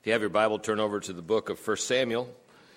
If you have your Bible, turn over to the book of 1 Samuel.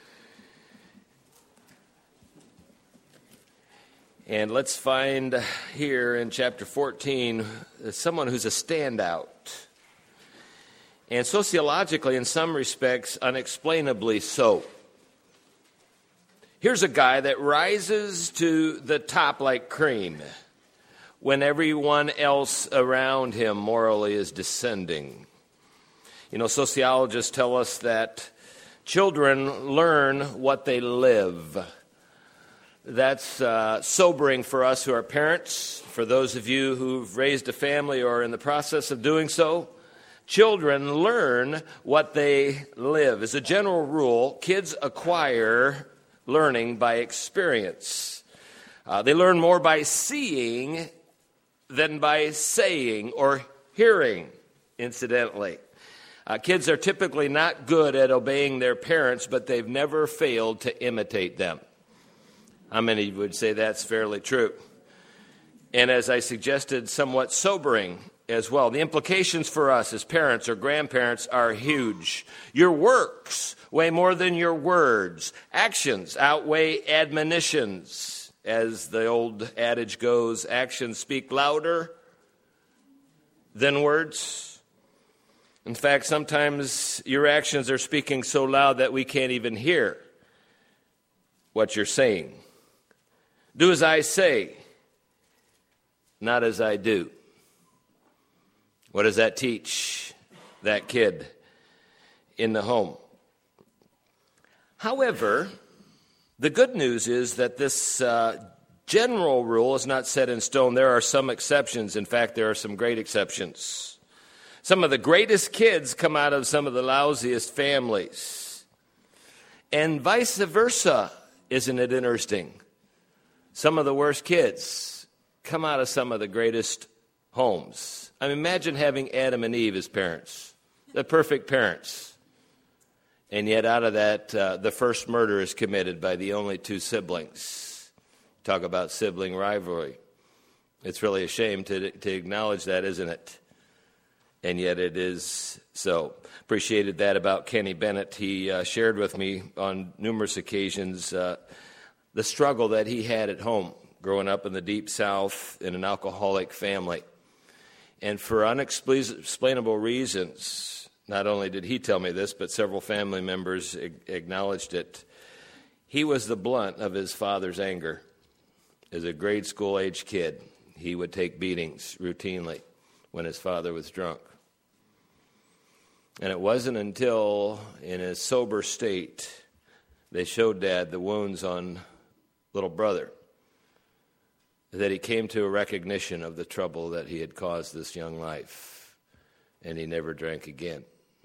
And let's find here in chapter 14 someone who's a standout. And sociologically, in some respects, unexplainably so. Here's a guy that rises to the top like cream when everyone else around him morally is descending. You know, sociologists tell us that children learn what they live. That's sobering for us who are parents. For those of you who've raised a family or are in the process of doing so, children learn what they live. As a general rule, kids acquire learning by experience. They learn more by seeing than by saying or hearing, incidentally. Kids are typically not good at obeying their parents, but they've never failed to imitate them. How many would say that's fairly true? And as I suggested, somewhat sobering as well. The implications for us as parents or grandparents are huge. Your works weigh more than your words. Actions outweigh admonitions. As the old adage goes, actions speak louder than words. In fact, sometimes your actions are speaking so loud that we can't even hear what you're saying. Do as I say, not as I do. What does that teach that kid in the home? However, the good news is that this general rule is not set in stone. There are some exceptions. In fact, there are some great exceptions. Some of the greatest kids come out of some of the lousiest families. And vice versa, isn't it interesting? Some of the worst kids come out of some of the greatest homes. I mean, imagine having Adam and Eve as parents, the perfect parents. And yet out of that, the first murder is committed by the only two siblings. Talk about sibling rivalry. It's really a shame to acknowledge that, isn't it? And yet it is so. Appreciated that about Kenny Bennett. He shared with me on numerous occasions the struggle that he had at home, growing up in the Deep South in an alcoholic family. And for unexplainable reasons, not only did he tell me this, but several family members acknowledged it, he was the blunt of his father's anger. As a grade school-age kid, he would take beatings routinely when his father was drunk. And it wasn't until, in his sober state, they showed Dad the wounds on little brother that he came to a recognition of the trouble that he had caused this young life, and he never drank again.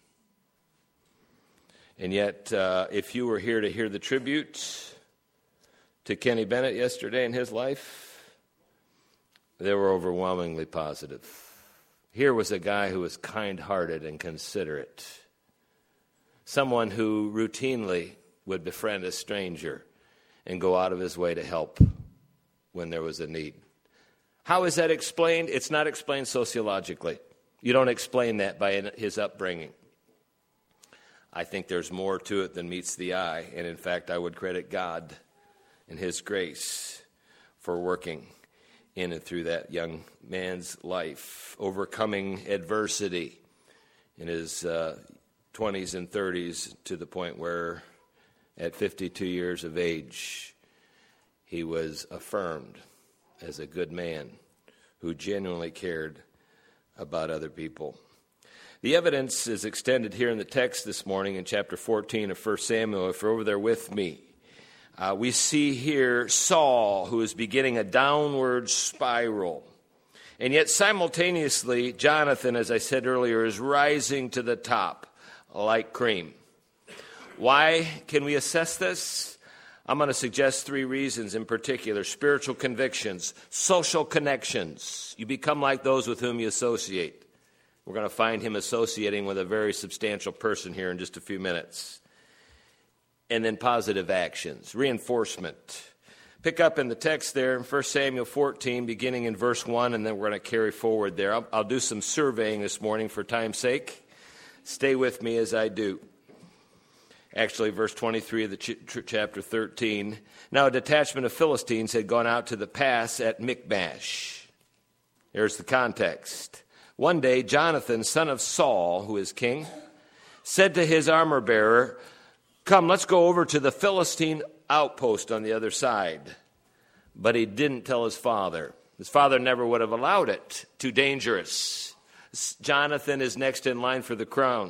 And yet, if you were here to hear the tribute to Kenny Bennett yesterday in his life, they were overwhelmingly positive. Here was a guy who was kind-hearted and considerate, someone who routinely would befriend a stranger and go out of his way to help when there was a need. How is that explained? It's not explained sociologically. You don't explain that by his upbringing. I think there's more to it than meets the eye, and in fact, I would credit God and His grace for working in and through that young man's life, overcoming adversity in his 20s and 30s to the point where at 52 years of age, he was affirmed as a good man who genuinely cared about other people. The evidence is extended here in the text this morning in chapter 14 of 1 Samuel. If you're over there with me, we see here Saul, who is beginning a downward spiral. And yet simultaneously, Jonathan, as I said earlier, is rising to the top like cream. Why can we assess this? I'm going to suggest three reasons in particular: spiritual convictions, social connections. You become like those with whom you associate. We're going to find him associating with a very substantial person here in just a few minutes. And then positive actions, reinforcement. Pick up in the text there in 1 Samuel 14, beginning in verse 1, and then we're going to carry forward there. I'll do some surveying this morning for time's sake. Stay with me as I do. Actually, verse 23 of the chapter 13. Now a detachment of Philistines had gone out to the pass at Michmash. Here's the context. One day, Jonathan, son of Saul, who is king, said to his armor-bearer, "Come, let's go over to the Philistine outpost on the other side." But he didn't tell his father. His father never would have allowed it. Too dangerous. Jonathan is next in line for the crown.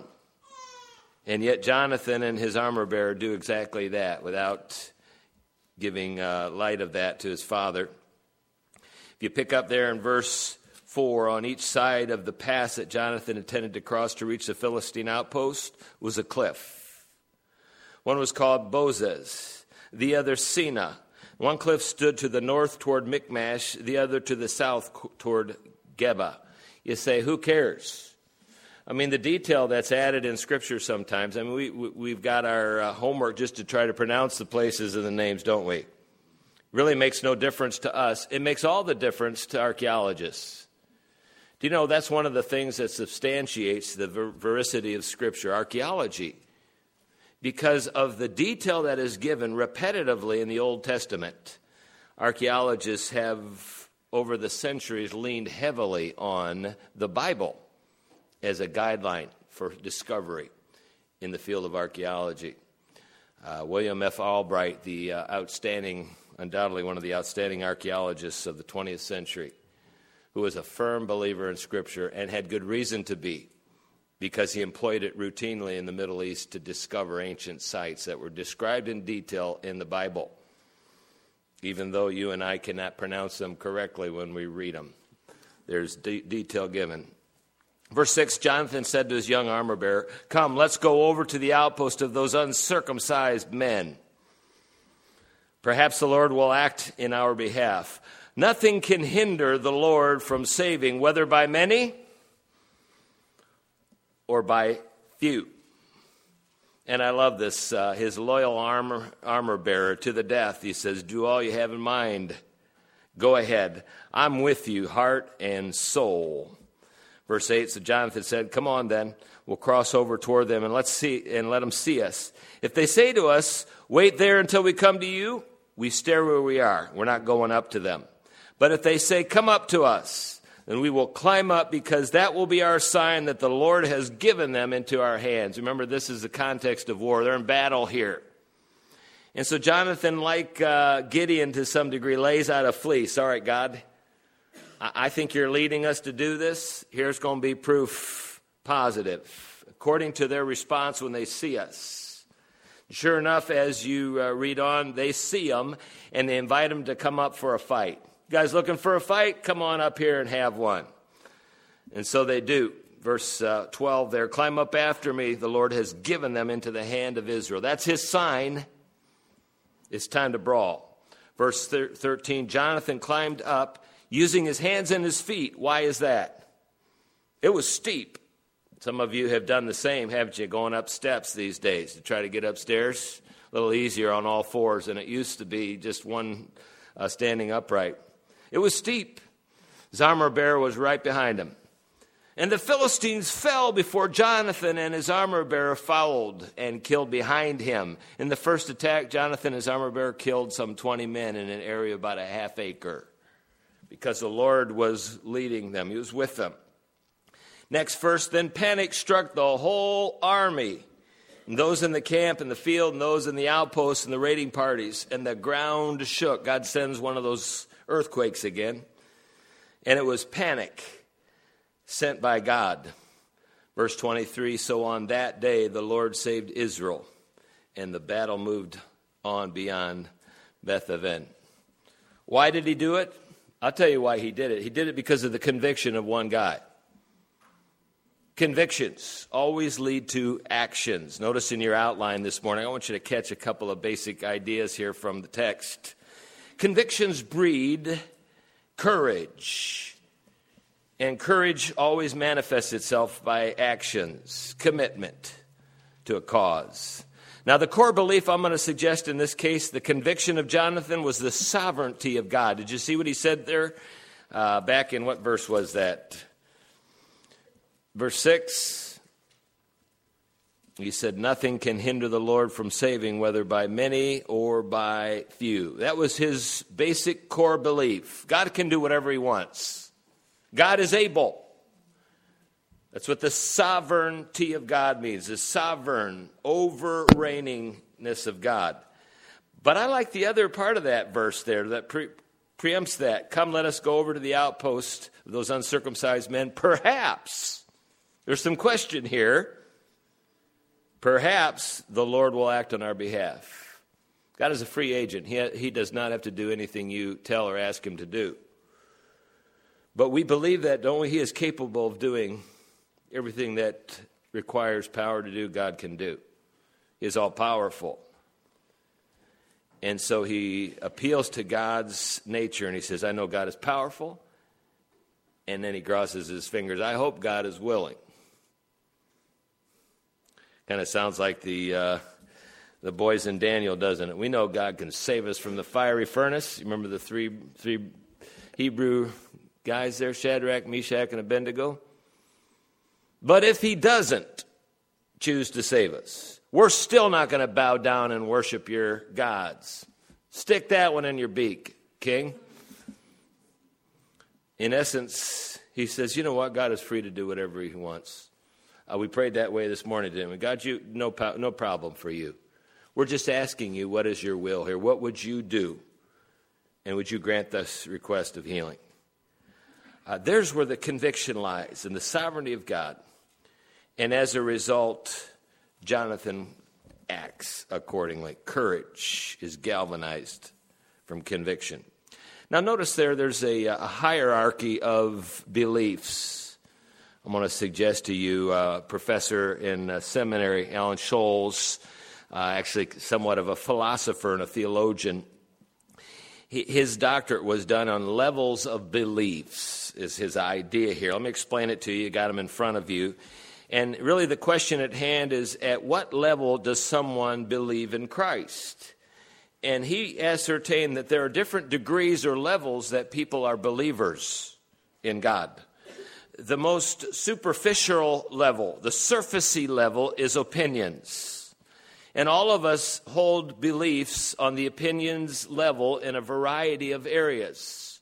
And yet Jonathan and his armor-bearer do exactly that without giving light of that to his father. If you pick up there in verse 4, on each side of the pass that Jonathan intended to cross to reach the Philistine outpost was a cliff. One was called Bozez, the other Sina. One cliff stood to the north toward Michmash, the other to the south toward Geba. You say, who cares? I mean, the detail that's added in Scripture sometimes, I mean, we've got our homework just to try to pronounce the places and the names, don't we? Really makes no difference to us. It makes all the difference to archaeologists. Do you know that's one of the things that substantiates the veracity of Scripture, archaeology? Because of the detail that is given repetitively in the Old Testament, archaeologists have, over the centuries, leaned heavily on the Bible as a guideline for discovery in the field of archaeology. William F. Albright, the undoubtedly one of the outstanding archaeologists of the 20th century, who was a firm believer in Scripture and had good reason to be, because he employed it routinely in the Middle East to discover ancient sites that were described in detail in the Bible, even though you and I cannot pronounce them correctly when we read them. There's detail given. Verse 6, Jonathan said to his young armor-bearer, "Come, let's go over to the outpost of those uncircumcised men. Perhaps the Lord will act in our behalf. Nothing can hinder the Lord from saving, whether by many or by few." And I love this. His loyal armor-bearer to the death, he says, "Do all you have in mind. Go ahead. I'm with you, heart and soul." Verse 8, so Jonathan said, "Come on then, we'll cross over toward them and let them see us. If they say to us, 'Wait there until we come to you,' we stay where we are. We're not going up to them. But if they say, 'Come up to us,' then we will climb up, because that will be our sign that the Lord has given them into our hands." Remember, this is the context of war. They're in battle here. And so Jonathan, like Gideon to some degree, lays out a fleece. All right, God, I think you're leading us to do this. Here's going to be proof positive, according to their response when they see us. Sure enough, as you read on, they see them, and they invite them to come up for a fight. "You guys looking for a fight? Come on up here and have one." And so they do. Verse 12 there, "Climb up after me. The Lord has given them into the hand of Israel." That's his sign. It's time to brawl. Verse 13, Jonathan climbed up, using his hands and his feet. Why is that? It was steep. Some of you have done the same, haven't you, going up steps these days to try to get upstairs? A little easier on all fours than it used to be, just one standing upright. It was steep. His armor-bearer was right behind him. And the Philistines fell before Jonathan, and his armor-bearer followed and killed behind him. In the first attack, Jonathan and his armor-bearer killed some 20 men in an area about a half acre, because the Lord was leading them. He was with them. Next verse, then panic struck the whole army, and those in the camp and the field and those in the outposts and the raiding parties, and the ground shook. God sends one of those earthquakes again, and it was panic sent by God. Verse 23, so on that day the Lord saved Israel, and the battle moved on beyond Beth-aven. Why did he do it? I'll tell you why he did it. He did it because of the conviction of one guy. Convictions always lead to actions. Notice in your outline this morning, I want you to catch a couple of basic ideas here from the text. Convictions breed courage, and courage always manifests itself by actions, commitment to a cause. Now, the core belief I'm going to suggest in this case, the conviction of Jonathan, was the sovereignty of God. Did you see what he said there? Back in what verse was that? Verse 6. He said, nothing can hinder the Lord from saving, whether by many or by few. That was his basic core belief. God can do whatever he wants. God is able. That's what the sovereignty of God means, the sovereign, over-reiningness of God. But I like the other part of that verse there that preempts that. Come, let us go over to the outpost of those uncircumcised men. Perhaps, there's some question here, perhaps the Lord will act on our behalf. God is a free agent. He does not have to do anything you tell or ask him to do. But we believe that, don't we? He is capable of doing everything that requires power to do, God can do. He is all-powerful. And so he appeals to God's nature, and he says, I know God is powerful. And then he crosses his fingers. I hope God is willing. Kind of sounds like the boys in Daniel, doesn't it? We know God can save us from the fiery furnace. You remember the three Hebrew guys there, Shadrach, Meshach, and Abednego? But if he doesn't choose to save us, we're still not going to bow down and worship your gods. Stick that one in your beak, king. In essence, he says, you know what? God is free to do whatever he wants. We prayed that way this morning, didn't we? God, no problem for you. We're just asking you, what is your will here? What would you do? And would you grant this request of healing? There's where the conviction lies, in the sovereignty of God. And as a result, Jonathan acts accordingly. Courage is galvanized from conviction. Now notice there's a hierarchy of beliefs. I'm going to suggest to you a professor in seminary, Alan Scholes, actually somewhat of a philosopher and a theologian. His doctorate was done on levels of beliefs, is his idea here. Let me explain it to you. You got them in front of you. And really the question at hand is, at what level does someone believe in Christ? And he ascertained that there are different degrees or levels that people are believers in God. The most superficial level, the surfacey level, is opinions. And all of us hold beliefs on the opinions level in a variety of areas.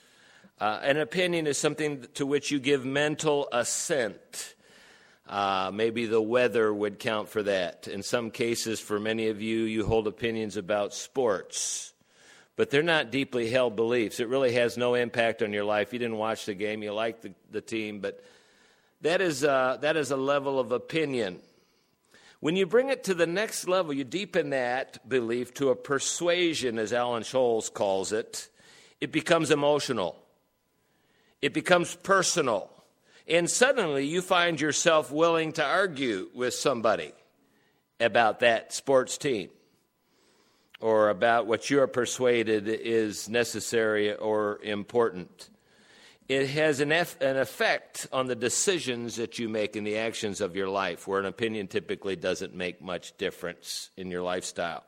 An opinion is something to which you give mental assent. Maybe the weather would count for that. In some cases, for many of you, you hold opinions about sports. But they're not deeply held beliefs. It really has no impact on your life. You didn't watch the game. You like the team. But that is a level of opinion. When you bring it to the next level, you deepen that belief to a persuasion, as Alan Scholes calls it. It becomes emotional. It becomes personal. And suddenly you find yourself willing to argue with somebody about that sports team or about what you're persuaded is necessary or important. It has an effect on the decisions that you make and the actions of your life, where an opinion typically doesn't make much difference in your lifestyle.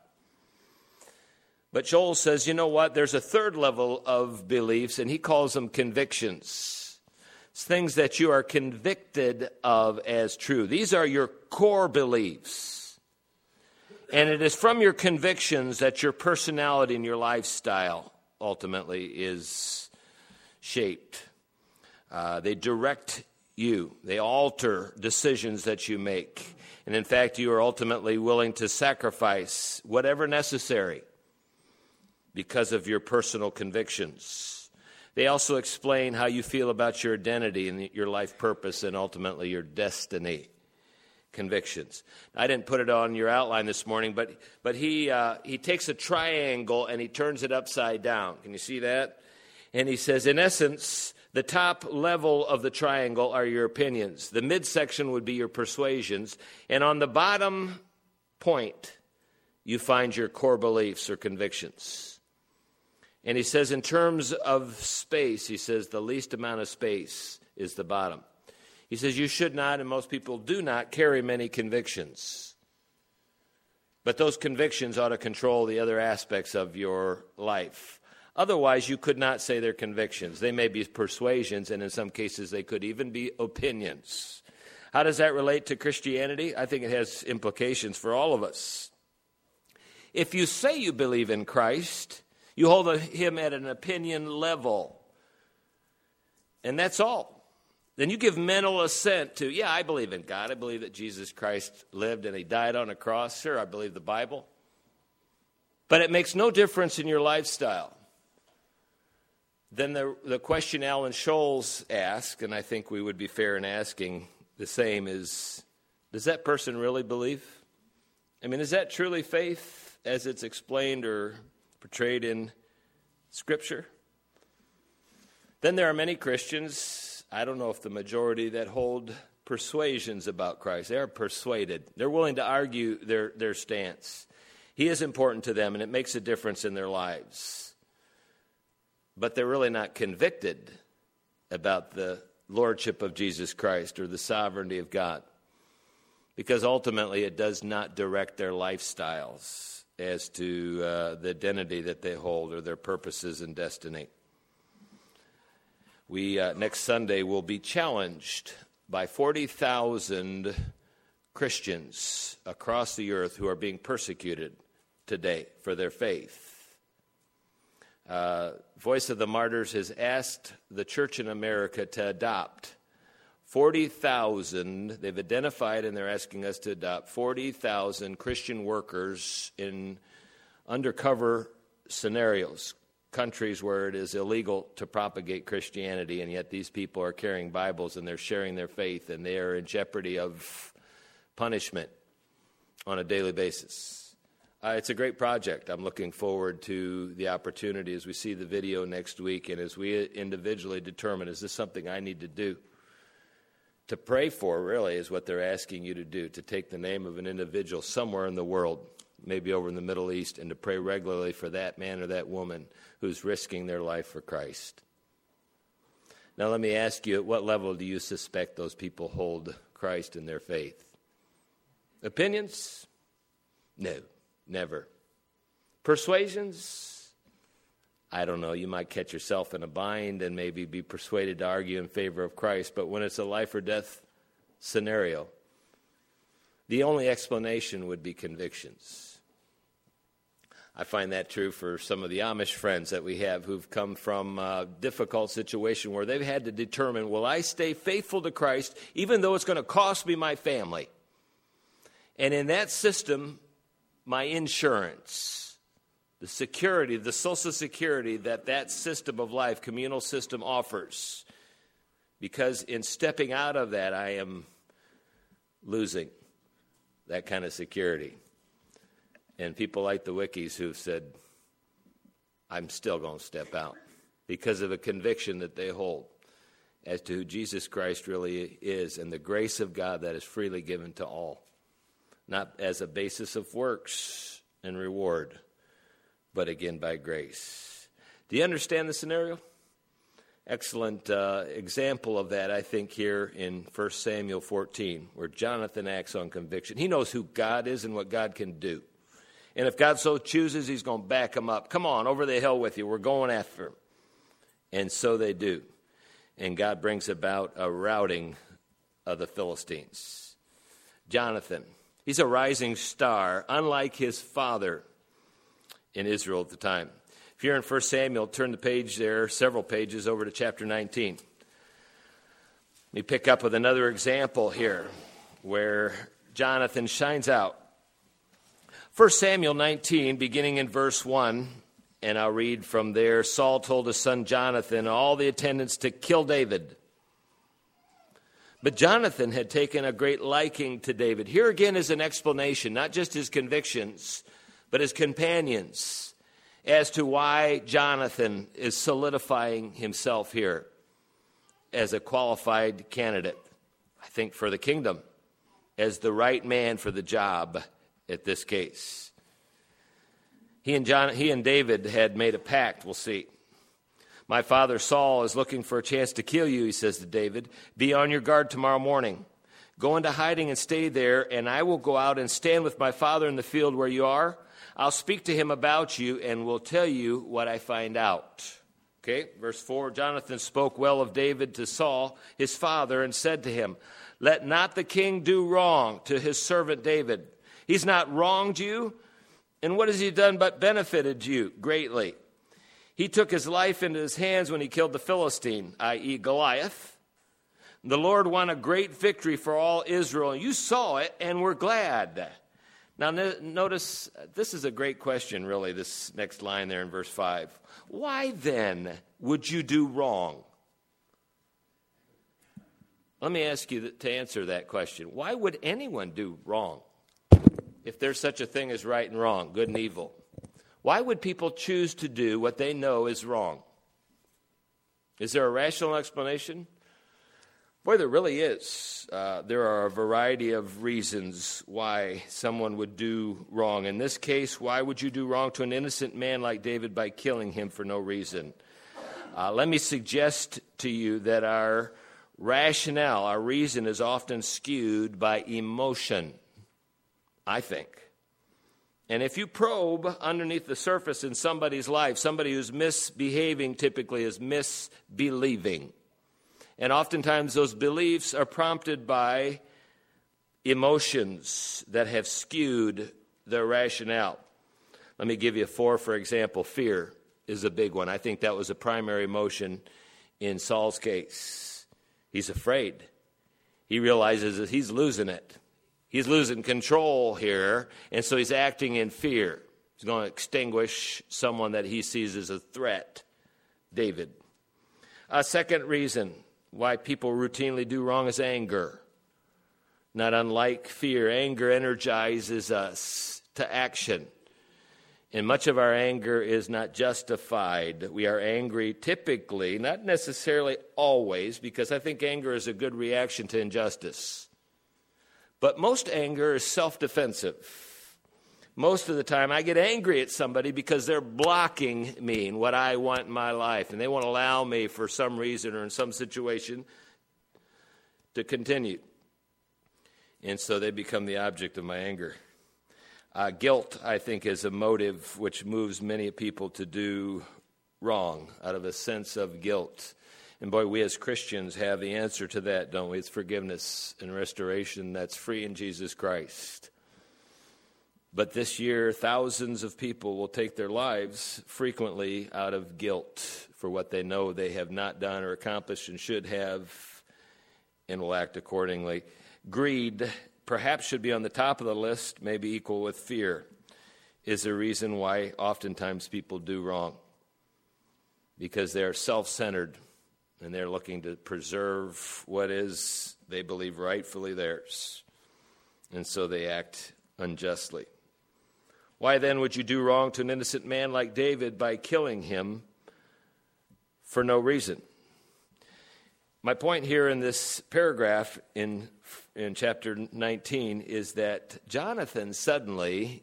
But Joel says, you know what? There's a third level of beliefs, and he calls them convictions. It's things that you are convicted of as true. These are your core beliefs. And it is from your convictions that your personality and your lifestyle ultimately is shaped. They direct you. They alter decisions that you make. And in fact, you are ultimately willing to sacrifice whatever necessary because of your personal convictions. They also explain how you feel about your identity and your life purpose and ultimately your destiny. Convictions. I didn't put it on your outline this morning, but he takes a triangle and he turns it upside down. Can you see that? And he says, in essence, the top level of the triangle are your opinions. The midsection would be your persuasions. And on the bottom point, you find your core beliefs or convictions. And he says, in terms of space, he says the least amount of space is the bottom. He says you should not, and most people do not, carry many convictions. But those convictions ought to control the other aspects of your life. Otherwise, you could not say they're convictions. They may be persuasions, and in some cases they could even be opinions. How does that relate to Christianity? I think it has implications for all of us. If you say you believe in Christ, you hold him at an opinion level. And that's all. Then you give mental assent to, yeah, I believe in God. I believe that Jesus Christ lived and he died on a cross. Sure, I believe the Bible. But it makes no difference in your lifestyle. Then the question Alan Scholes asked, and I think we would be fair in asking the same, is, does that person really believe? I mean, is that truly faith as it's explained or portrayed in Scripture? Then there are many Christians, I don't know if the majority, that hold persuasions about Christ. They are persuaded. They're willing to argue their stance. He is important to them, and it makes a difference in their lives. But they're really not convicted about the lordship of Jesus Christ or the sovereignty of God, because ultimately it does not direct their lifestyles as to the identity that they hold or their purposes and destiny. We next Sunday will be challenged by 40,000 Christians across the earth who are being persecuted today for their faith. Voice of the Martyrs has asked the church in America to adopt 40,000, they've identified and they're asking us to adopt 40,000 Christian workers in undercover scenarios, countries where it is illegal to propagate Christianity, and yet these people are carrying Bibles and they're sharing their faith, and they are in jeopardy of punishment on a daily basis. It's a great project. I'm looking forward to the opportunity as we see the video next week and as we individually determine, is this something I need to do? To pray for, really, is what they're asking you to do, to take the name of an individual somewhere in the world, maybe over in the Middle East, and to pray regularly for that man or that woman who's risking their life for Christ. Now let me ask you, at what level do you suspect those people hold Christ in their faith? Opinions? No. Never. Persuasions? I don't know. You might catch yourself in a bind and maybe be persuaded to argue in favor of Christ. But when it's a life or death scenario, the only explanation would be convictions. I find that true for some of the Amish friends that we have who've come from a difficult situation where they've had to determine, will I stay faithful to Christ even though it's going to cost me my family? And in that system, my insurance, the security, the social security that system of life, communal system, offers. Because in stepping out of that, I am losing that kind of security. And people like the Wickies who've said, I'm still going to step out because of a conviction that they hold as to who Jesus Christ really is and the grace of God that is freely given to all. Not as a basis of works and reward, but again by grace. Do you understand the scenario? Excellent example of that, I think, here in 1 Samuel 14, where Jonathan acts on conviction. He knows who God is and what God can do. And if God so chooses, he's going to back him up. Come on, over the hill with you. We're going after him. And so they do. And God brings about a routing of the Philistines. Jonathan, he's a rising star, unlike his father in Israel at the time. If you're in 1 Samuel, turn the page there, several pages, over to chapter 19. Let me pick up with another example here where Jonathan shines out. 1 Samuel 19, beginning in verse 1, and I'll read from there. Saul told his son Jonathan and all the attendants to kill David. But Jonathan had taken a great liking to David. Here again is an explanation, not just his convictions, but his companions, as to why Jonathan is solidifying himself here as a qualified candidate, I think, for the kingdom, as the right man for the job at this case. He and David had made a pact, we'll see. My father Saul is looking for a chance to kill you, he says to David. Be on your guard tomorrow morning. Go into hiding and stay there, and I will go out and stand with my father in the field where you are. I'll speak to him about you and will tell you what I find out. Okay, verse 4, Jonathan spoke well of David to Saul, his father, and said to him, Let not the king do wrong to his servant David. He's not wronged you, and what has he done but benefited you greatly? He took his life into his hands when he killed the Philistine, i.e. Goliath. The Lord won a great victory for all Israel. You saw it and were glad. Now notice, this is a great question, really, this next line there in verse 5. Why then would you do wrong? Let me ask you to answer that question. Why would anyone do wrong? If there's such a thing as right and wrong, good and evil. Why would people choose to do what they know is wrong? Is there a rational explanation? Boy, there really is. There are a variety of reasons why someone would do wrong. In this case, why would you do wrong to an innocent man like David by killing him for no reason? Let me suggest to you that our rationale, our reason, is often skewed by emotion, I think. And if you probe underneath the surface in somebody's life, somebody who's misbehaving typically is misbelieving. And oftentimes those beliefs are prompted by emotions that have skewed their rationale. Let me give you 4, for example. Fear is a big one. I think that was a primary emotion in Saul's case. He's afraid. He realizes that he's losing it. He's losing control here, and so he's acting in fear. He's going to extinguish someone that he sees as a threat, David. A second reason why people routinely do wrong is anger. Not unlike fear, anger energizes us to action. And much of our anger is not justified. We are angry typically, not necessarily always, because I think anger is a good reaction to injustice. But most anger is self-defensive. Most of the time I get angry at somebody because they're blocking me and what I want in my life, and they won't allow me for some reason or in some situation to continue. And so they become the object of my anger. Guilt, I think, is a motive which moves many people to do wrong out of a sense of guilt. And boy, we as Christians have the answer to that, don't we? It's forgiveness and restoration that's free in Jesus Christ. But this year, thousands of people will take their lives frequently out of guilt for what they know they have not done or accomplished and should have, and will act accordingly. Greed perhaps should be on the top of the list, maybe equal with fear, is the reason why oftentimes people do wrong. Because they're self-centered and they're looking to preserve what is, they believe, rightfully theirs. And so they act unjustly. Why then would you do wrong to an innocent man like David by killing him for no reason? My point here in this paragraph in chapter 19 is that Jonathan suddenly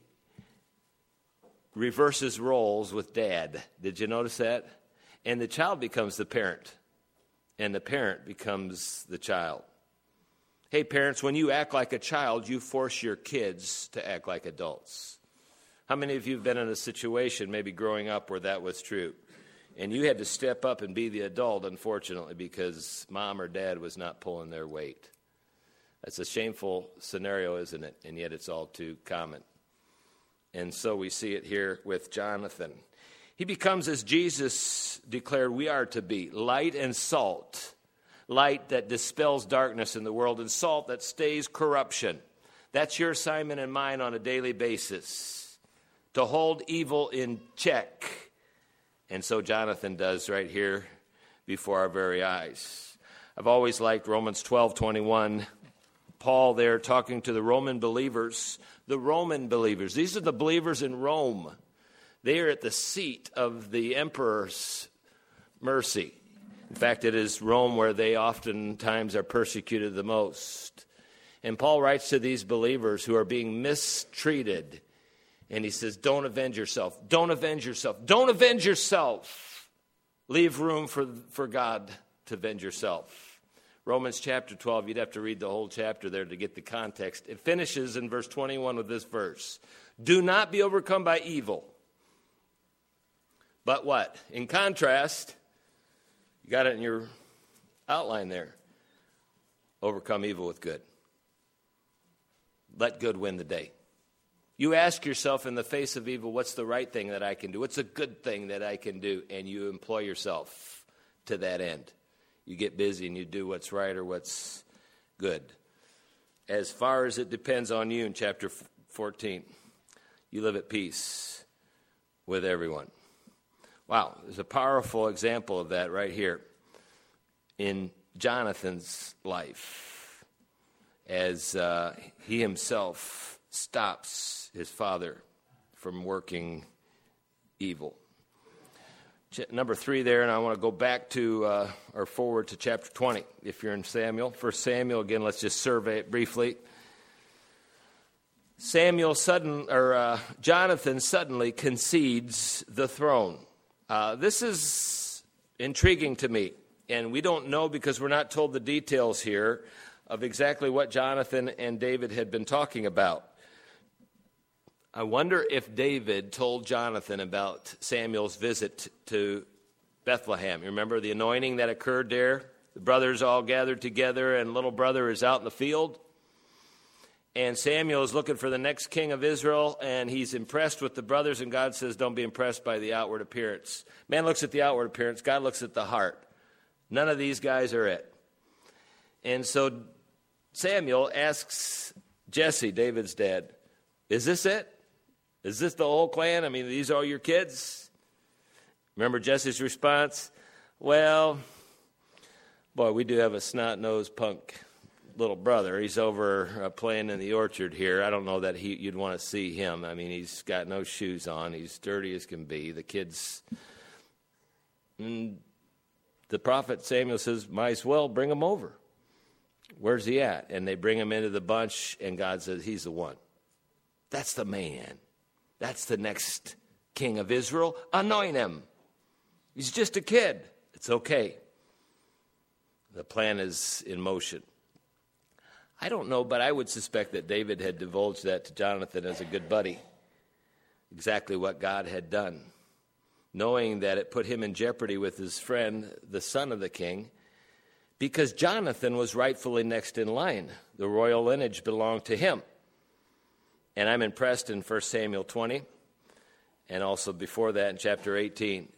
reverses roles with dad. Did you notice that? And the child becomes the parent, and the parent becomes the child. Hey, parents, when you act like a child, you force your kids to act like adults. How many of you have been in a situation, maybe growing up, where that was true? And you had to step up and be the adult, unfortunately, because mom or dad was not pulling their weight. That's a shameful scenario, isn't it? And yet it's all too common. And so we see it here with Jonathan. He becomes, as Jesus declared we are to be, light and salt. Light that dispels darkness in the world, and salt that stays corruption. That's your assignment and mine on a daily basis, to hold evil in check. And so Jonathan does right here before our very eyes. I've always liked Romans 12:21. Paul there talking to the Roman believers. The Roman believers. These are the believers in Rome. They are at the seat of the emperor's mercy. In fact, it is Rome where they oftentimes are persecuted the most. And Paul writes to these believers who are being mistreated. And he says, don't avenge yourself. Don't avenge yourself. Don't avenge yourself. Leave room for God to avenge yourself. Romans chapter 12, you'd have to read the whole chapter there to get the context. It finishes in verse 21 with this verse. Do not be overcome by evil. But what? In contrast, you got it in your outline there. overcome evil with good. Let good win the day. You ask yourself in the face of evil, what's the right thing that I can do? What's a good thing that I can do? And you employ yourself to that end. You get busy and you do what's right or what's good. As far as it depends on you in chapter 14, you live at peace with everyone. Wow, there's a powerful example of that right here in Jonathan's life as he himself stops his father from working evil. Number 3 there, and I want to go back to or forward to chapter 20 if you're in Samuel. 1 Samuel, again, let's just survey it briefly. Jonathan suddenly concedes the throne. This is intriguing to me, and we don't know because we're not told the details here of exactly what Jonathan and David had been talking about. I wonder if David told Jonathan about Samuel's visit to Bethlehem. You remember the anointing that occurred there? The brothers all gathered together, and little brother is out in the field. And Samuel is looking for the next king of Israel, and he's impressed with the brothers, and God says, don't be impressed by the outward appearance. Man looks at the outward appearance, God looks at the heart. None of these guys are it. And so Samuel asks Jesse, David's dad, is this it? Is this the whole clan? I mean, these are all your kids? Remember Jesse's response? Well, boy, we do have a snot-nosed punk little brother. He's over playing in the orchard here. I don't know that you'd want to see him. I mean, he's got no shoes on. He's dirty as can be. The kids, the prophet Samuel says, might as well bring him over. Where's he at? And they bring him into the bunch, and God says, he's the one. That's the man. That's the next king of Israel. Anoint him. He's just a kid. It's okay. The plan is in motion. I don't know, but I would suspect that David had divulged that to Jonathan as a good buddy, exactly what God had done, knowing that it put him in jeopardy with his friend, the son of the king, because Jonathan was rightfully next in line. The royal lineage belonged to him. And I'm impressed in 1 Samuel 20, and also before that in chapter 18,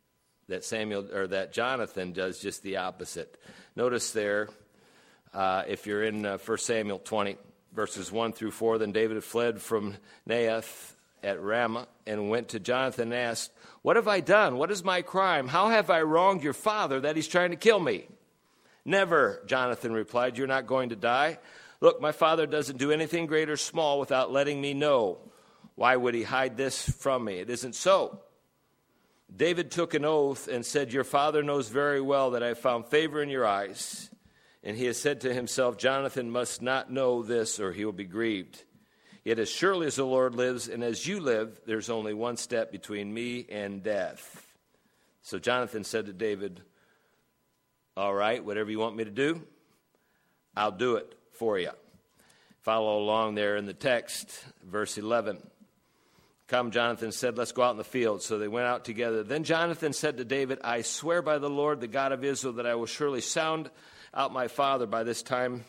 that Jonathan does just the opposite. Notice there, if you're in 1 Samuel 20, verses 1 through 4, then David fled from Naioth at Ramah and went to Jonathan and asked, what have I done? What is my crime? How have I wronged your father that he's trying to kill me? Never, Jonathan replied, you're not going to die. Look, my father doesn't do anything great or small without letting me know. Why would he hide this from me? It isn't so. David took an oath and said, your father knows very well that I have found favor in your eyes. And he has said to himself, Jonathan must not know this or he will be grieved. Yet as surely as the Lord lives and as you live, there's only one step between me and death. So Jonathan said to David, all right, whatever you want me to do, I'll do it for you. Follow along there in the text, verse 11. Come, Jonathan said, let's go out in the field. So they went out together. Then Jonathan said to David, I swear by the Lord, the God of Israel, that I will surely sound out my father by this time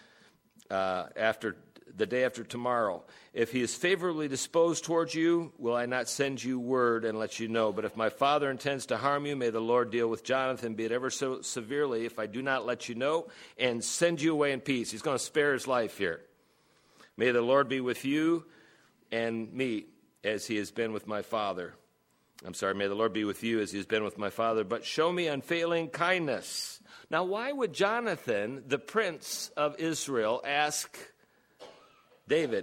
after the day after tomorrow. If he is favorably disposed towards you, will I not send you word and let you know? But if my father intends to harm you, may the Lord deal with Jonathan, be it ever so severely, if I do not let you know, and send you away in peace. He's going to spare his life here. May the Lord be with you and me as he has been with my father. May the Lord be with you as he has been with my father, but show me unfailing kindness. Now, why would Jonathan, the prince of Israel, ask David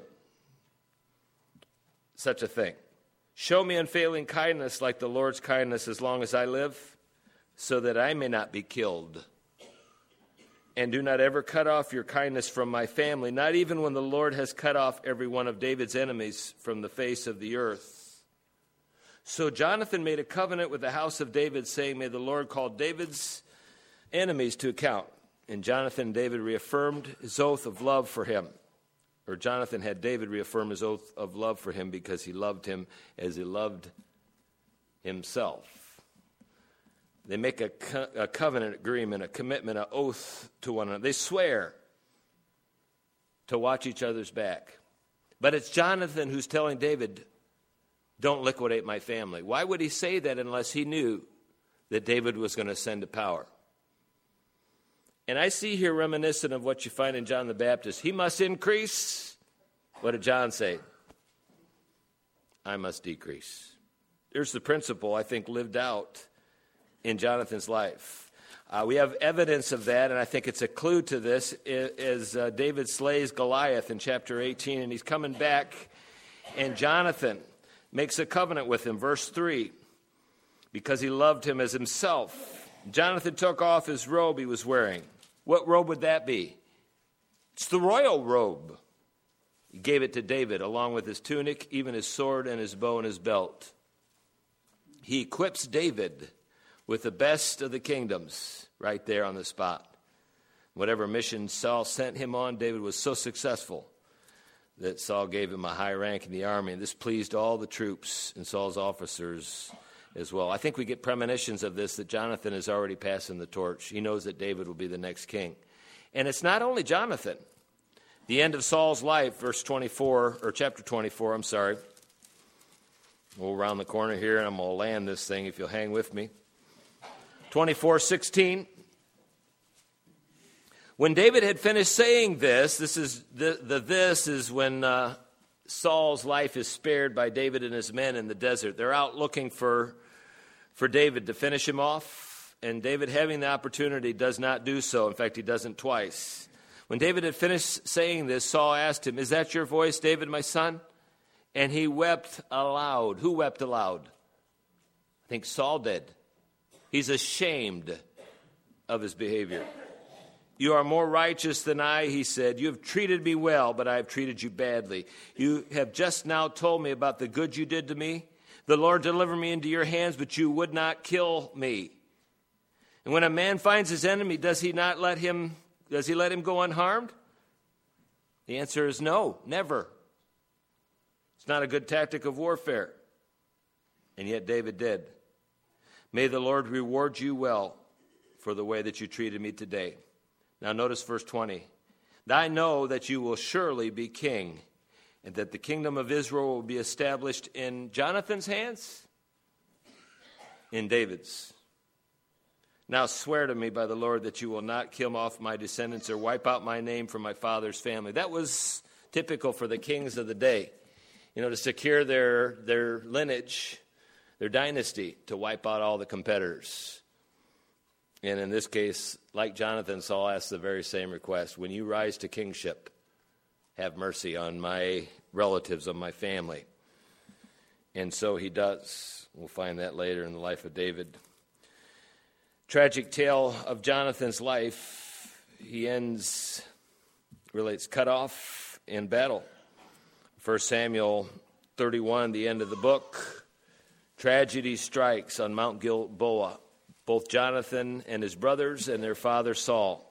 such a thing? Show me unfailing kindness like the Lord's kindness as long as I live, so that I may not be killed. And do not ever cut off your kindness from my family, not even when the Lord has cut off every one of David's enemies from the face of the earth. So Jonathan made a covenant with the house of David, saying, may the Lord call David's enemies to account. And Jonathan and David reaffirmed his oath of love for him. Or Jonathan had David reaffirm his oath of love for him because he loved him as he loved himself. They make a covenant agreement, a commitment, an oath to one another. They swear to watch each other's back. But it's Jonathan who's telling David, don't liquidate my family. Why would he say that unless he knew that David was going to ascend to power? And I see here reminiscent of what you find in John the Baptist. He must increase. What did John say? I must decrease. There's the principle, I think, lived out in Jonathan's life. We have evidence of that, and I think it's a clue to this, as David slays Goliath in chapter 18, and he's coming back, and Jonathan makes a covenant with him, verse 3, because he loved him as himself. Jonathan took off his robe he was wearing. What robe would that be? It's the royal robe. He gave it to David, along with his tunic, even his sword and his bow and his belt. He equips David with the best of the kingdoms right there on the spot. Whatever mission Saul sent him on, David was so successful that Saul gave him a high rank in the army. And this pleased all the troops and Saul's officers as well. I think we get premonitions of this, that Jonathan is already passing the torch. He knows that David will be the next king. And it's not only Jonathan. The end of Saul's life, chapter 24, We'll round the corner here, and I'm going to land this thing if you'll hang with me. 24:16. When David had finished saying this is when Saul's life is spared by David and his men in the desert. They're out looking for David to finish him off, and David, having the opportunity, does not do so. In fact, he doesn't twice. When David had finished saying this, Saul asked him, "Is that your voice, David, my son?" And he wept aloud. Who wept aloud? I think Saul did. He's ashamed of his behavior. "You are more righteous than I," he said. "You have treated me well, but I have treated you badly. You have just now told me about the good you did to me. The Lord delivered me into your hands, but you would not kill me. And when a man finds his enemy, does he let him go unharmed?" The answer is no, never. It's not a good tactic of warfare. And yet David did. "May the Lord reward you well for the way that you treated me today." Now notice verse 20. "I know that you will surely be king, and that the kingdom of Israel will be established in Jonathan's hands, in David's. Now swear to me by the Lord that you will not kill off my descendants or wipe out my name from my father's family." That was typical for the kings of the day. To secure their lineage, their dynasty, to wipe out all the competitors. And in this case, like Jonathan, Saul asked the very same request. When you rise to kingship, have mercy on my relatives, on my family. And so he does. We'll find that later in the life of David. Tragic tale of Jonathan's life. He it's cut off in battle. 1 Samuel 31, the end of the book. Tragedy strikes on Mount Gilboa. Both Jonathan and his brothers and their father Saul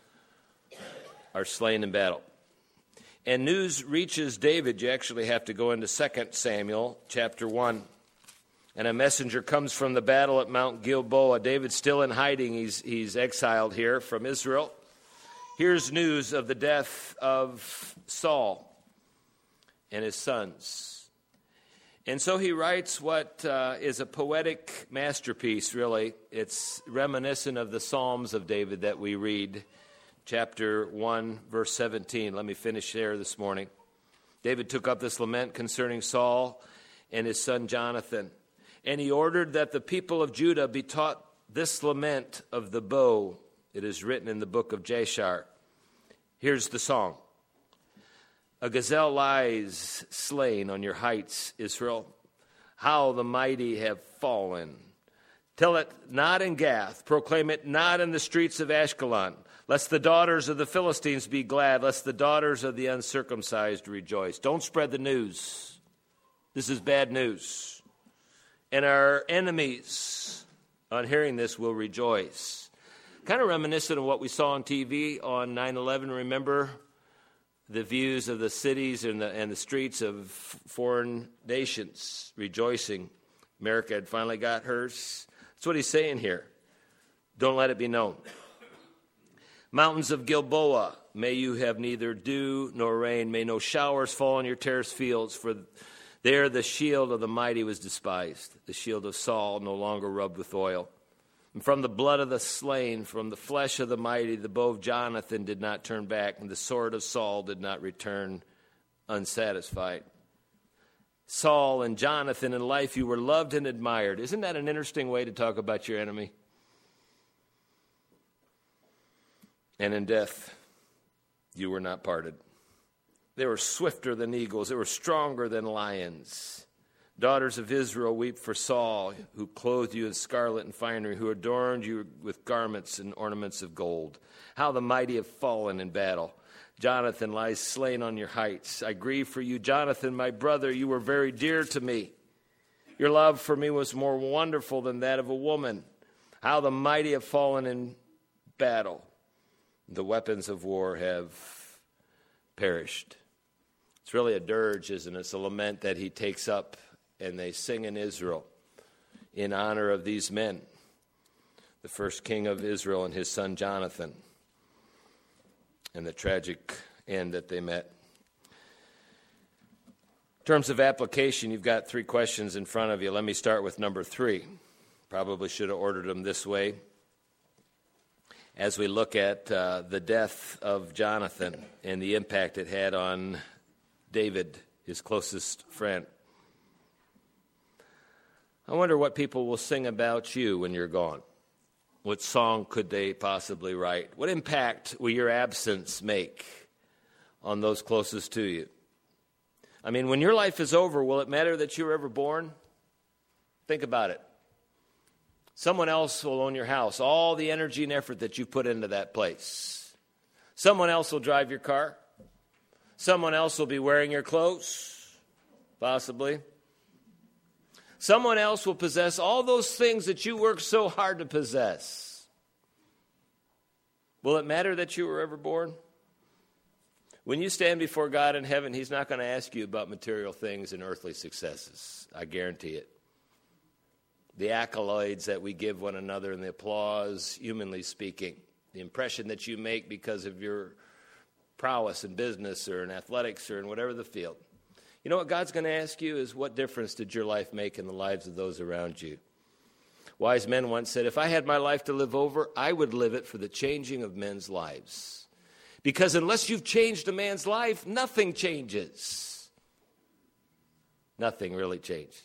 are slain in battle. And news reaches David. You actually have to go into 2 Samuel chapter 1. And a messenger comes from the battle at Mount Gilboa. David's still in hiding. He's exiled here from Israel. Here's news of the death of Saul and his sons. And so he writes what is a poetic masterpiece, really. It's reminiscent of the Psalms of David that we read, chapter 1, verse 17. Let me finish there this morning. David took up this lament concerning Saul and his son Jonathan, and he ordered that the people of Judah be taught this lament of the bow. It is written in the book of Jashar. Here's the song. "A gazelle lies slain on your heights, Israel. How the mighty have fallen. Tell it not in Gath. Proclaim it not in the streets of Ashkelon. Lest the daughters of the Philistines be glad. Lest the daughters of the uncircumcised rejoice." Don't spread the news. This is bad news. And our enemies, on hearing this, will rejoice. Kind of reminiscent of what we saw on TV on 9/11. Remember? The views of the cities and the streets of foreign nations rejoicing. America had finally got hers. That's what he's saying here. Don't let it be known. Mountains of Gilboa, may you have neither dew nor rain. May no showers fall on your terraced fields, for there the shield of the mighty was despised. The shield of Saul no longer rubbed with oil. And from the blood of the slain, from the flesh of the mighty, the bow of Jonathan did not turn back, and the sword of Saul did not return unsatisfied. Saul and Jonathan, in life you were loved and admired. Isn't that an interesting way to talk about your enemy? And in death, you were not parted. They were swifter than eagles. They were stronger than lions. Daughters of Israel, weep for Saul, who clothed you in scarlet and finery, who adorned you with garments and ornaments of gold. How the mighty have fallen in battle. Jonathan lies slain on your heights. I grieve for you, Jonathan, my brother. You were very dear to me. Your love for me was more wonderful than that of a woman. How the mighty have fallen in battle. The weapons of war have perished. It's really a dirge, isn't it? It's a lament that he takes up, and they sing in Israel in honor of these men, the first king of Israel and his son Jonathan, and the tragic end that they met. In terms of application, you've got 3 questions in front of you. Let me start with number 3. Probably should have ordered them this way. As we look at the death of Jonathan and the impact it had on David, his closest friend. I wonder what people will sing about you when you're gone. What song could they possibly write? What impact will your absence make on those closest to you? I mean, when your life is over, will it matter that you were ever born? Think about it. Someone else will own your house, all the energy and effort that you put into that place. Someone else will drive your car. Someone else will be wearing your clothes, possibly. Someone else will possess all those things that you worked so hard to possess. Will it matter that you were ever born? When you stand before God in heaven, He's not going to ask you about material things and earthly successes. I guarantee it. The accolades that we give one another and the applause, humanly speaking, the impression that you make because of your prowess in business or in athletics or in whatever the field. You know what God's going to ask you is, what difference did your life make in the lives of those around you? Wise men once said, if I had my life to live over, I would live it for the changing of men's lives. Because unless you've changed a man's life, nothing changes. Nothing really changes.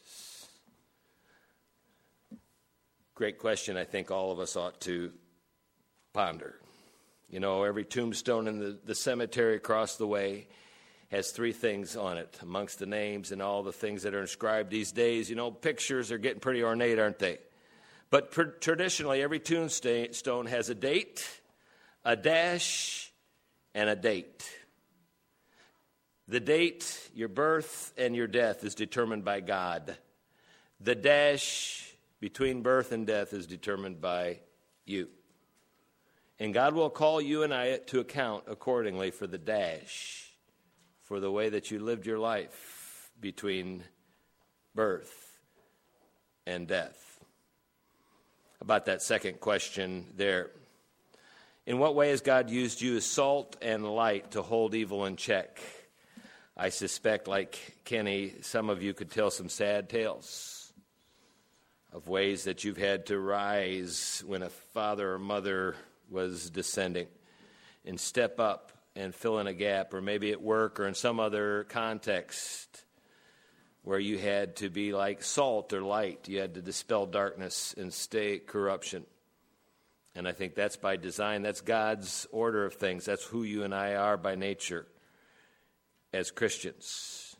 Great question I think all of us ought to ponder. You know, every tombstone in the cemetery across the way has 3 things on it amongst the names and all the things that are inscribed these days. You know, pictures are getting pretty ornate, aren't they? But traditionally, every tombstone has a date, a dash, and a date. The date, your birth, and your death is determined by God. The dash between birth and death is determined by you. And God will call you and I to account accordingly for the dash, for the way that you lived your life between birth and death. About that second question there. In what way has God used you as salt and light to hold evil in check? I suspect, like Kenny, some of you could tell some sad tales of ways that you've had to rise when a father or mother was descending and step up and fill in a gap, or maybe at work or in some other context where you had to be like salt or light. You had to dispel darkness and stay corruption. And I think that's by design. That's God's order of things. That's who you and I are by nature as Christians.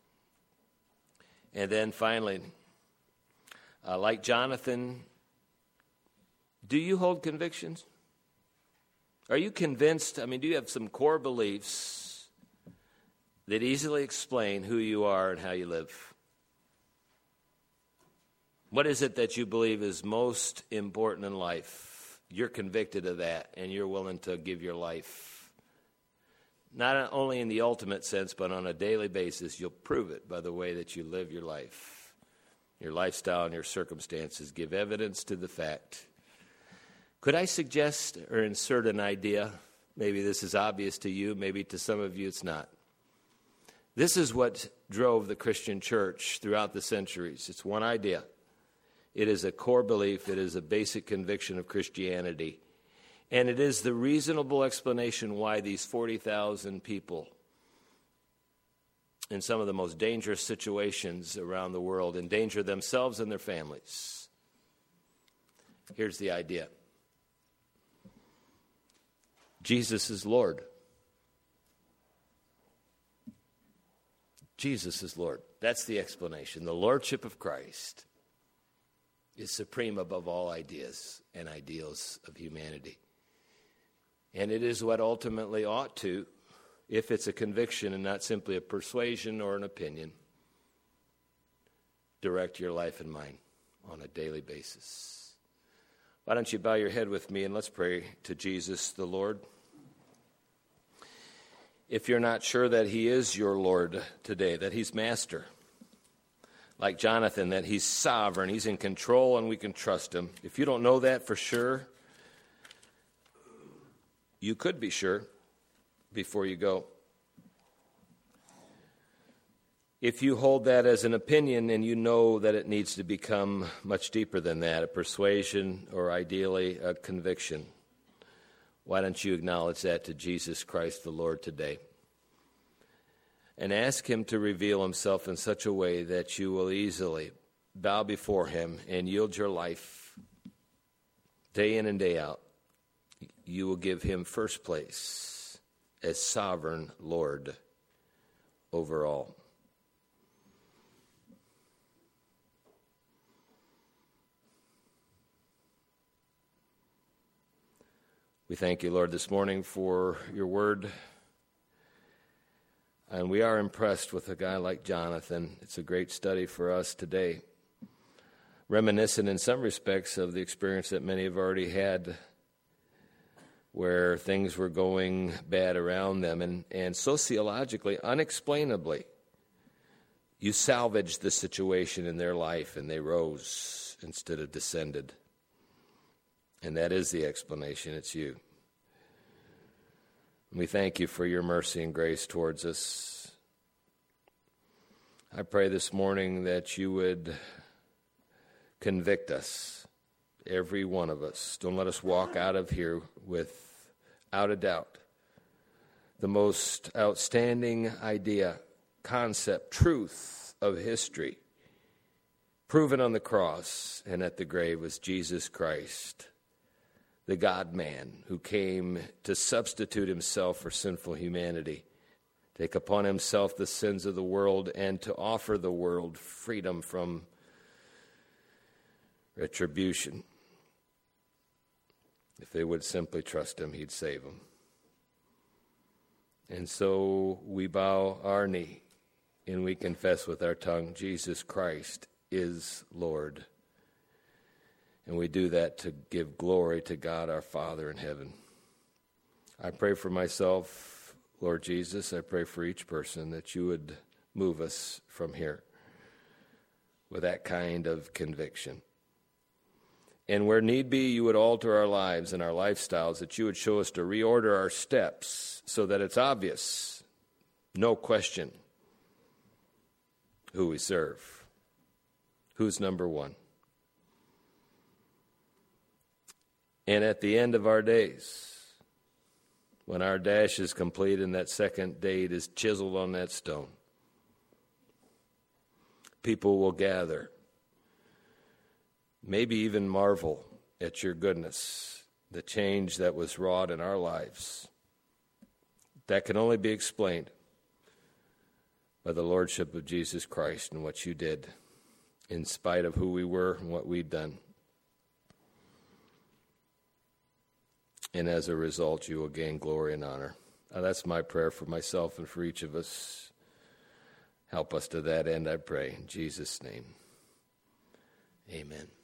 And then finally, like Jonathan, do you hold convictions? Are you convinced? I mean, do you have some core beliefs that easily explain who you are and how you live? What is it that you believe is most important in life? You're convicted of that, and you're willing to give your life. Not only in the ultimate sense, but on a daily basis, you'll prove it by the way that you live your life. Your lifestyle and your circumstances give evidence to the fact Could I suggest or insert an idea? Maybe this is obvious to you, maybe to some of you it's not. This is what drove the Christian church throughout the centuries. It's one idea. It is a core belief. It is a basic conviction of Christianity. And it is the reasonable explanation why these 40,000 people in some of the most dangerous situations around the world endanger themselves and their families. Here's the idea. Jesus is Lord. Jesus is Lord. That's the explanation. The Lordship of Christ is supreme above all ideas and ideals of humanity. And it is what ultimately ought to, if it's a conviction and not simply a persuasion or an opinion, direct your life and mine on a daily basis. Why don't you bow your head with me and let's pray to Jesus the Lord. If you're not sure that he is your Lord today, that he's master, like Jonathan, that he's sovereign, he's in control, and we can trust him. If you don't know that for sure, you could be sure before you go. If you hold that as an opinion and you know that it needs to become much deeper than that, a persuasion or ideally a conviction, why don't you acknowledge that to Jesus Christ the Lord today? And ask him to reveal himself in such a way that you will easily bow before him and yield your life day in and day out. You will give him first place as sovereign Lord over all. We thank you, Lord, this morning for your word. And we are impressed with a guy like Jonathan. It's a great study for us today. Reminiscent in some respects of the experience that many have already had where things were going bad around them. And sociologically, unexplainably, you salvaged the situation in their life and they rose instead of descended. And that is the explanation. It's you. And we thank you for your mercy and grace towards us. I pray this morning that you would convict us, every one of us. Don't let us walk out of here without a doubt the most outstanding idea, concept, truth of history, proven on the cross and at the grave, was Jesus Christ, the God-man who came to substitute himself for sinful humanity, take upon himself the sins of the world, and to offer the world freedom from retribution. If they would simply trust him, he'd save them. And so we bow our knee and we confess with our tongue, Jesus Christ is Lord. And we do that to give glory to God our Father in heaven. I pray for myself, Lord Jesus. I pray for each person that you would move us from here with that kind of conviction. And where need be, you would alter our lives and our lifestyles, that you would show us to reorder our steps so that it's obvious, no question, who we serve, who's number one. And at the end of our days, when our dash is complete and that second date is chiseled on that stone, people will gather, maybe even marvel at your goodness, the change that was wrought in our lives. That can only be explained by the Lordship of Jesus Christ and what you did in spite of who we were and what we'd done. And as a result, you will gain glory and honor. Now, that's my prayer for myself and for each of us. Help us to that end, I pray. In Jesus' name, amen.